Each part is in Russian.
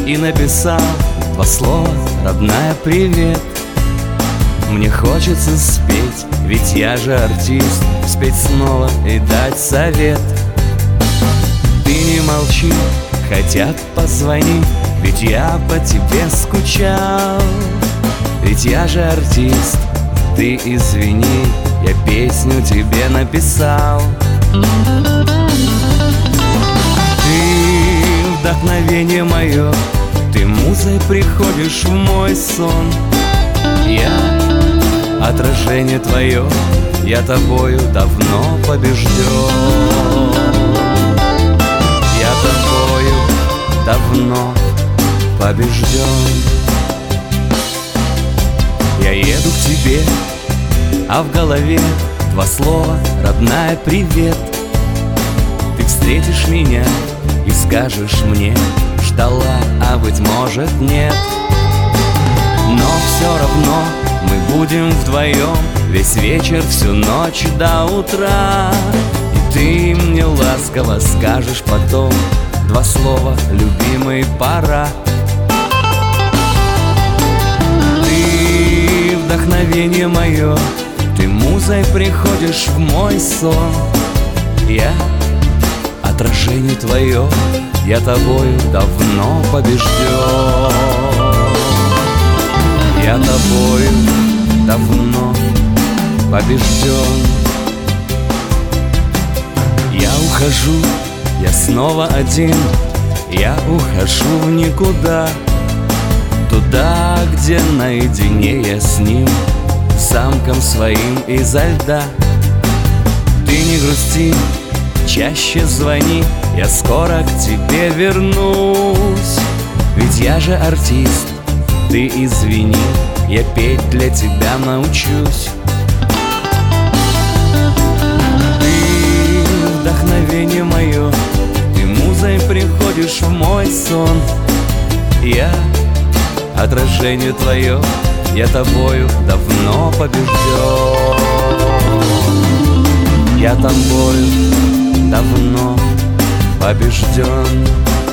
и написал два слова: родная, привет. Мне хочется спеть, ведь я же артист, спеть снова и дать совет. Ты не молчи, хотя позвони, ведь я по тебе скучал. Ведь я же артист, ты извини, я песню тебе написал. Ты вдохновение мое, ты музой приходишь в мой сон. Я отражение твое, я тобою давно побежден. Я тобою давно побежден. Я еду к тебе, а в голове два слова: родная, привет. Ты встретишь меня и скажешь мне: ждала, а быть может нет. Но все равно мы будем вдвоем весь вечер, всю ночь до утра. И ты мне ласково скажешь потом два слова: любимый, пора. Ты вдохновение мое, ты музой приходишь в мой сон. Я отражение твое, я тобою давно побежден. Я тобою давно побежден. Я ухожу, я снова один, я ухожу в никуда. Туда, где наедине я с ним, замком своим изо льда. Ты не грусти, чаще звони, я скоро к тебе вернусь. Ведь я же артист, ты извини, я петь для тебя научусь. Ты вдохновение мое, ты музой приходишь в мой сон. Я отражение твое, я тобою давно побежден. Я тобою давно побежден.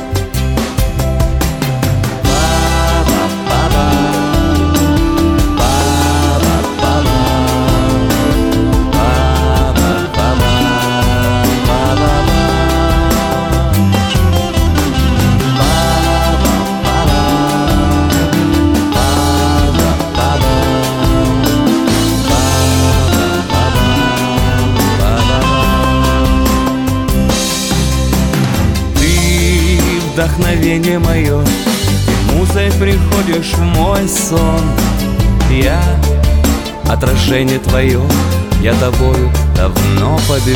Вдохновение мое, ты музой приходишь в мой сон. Я отражение твое, я тобою давно побежден.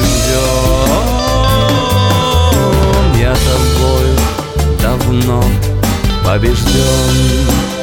Я тобою давно побежден.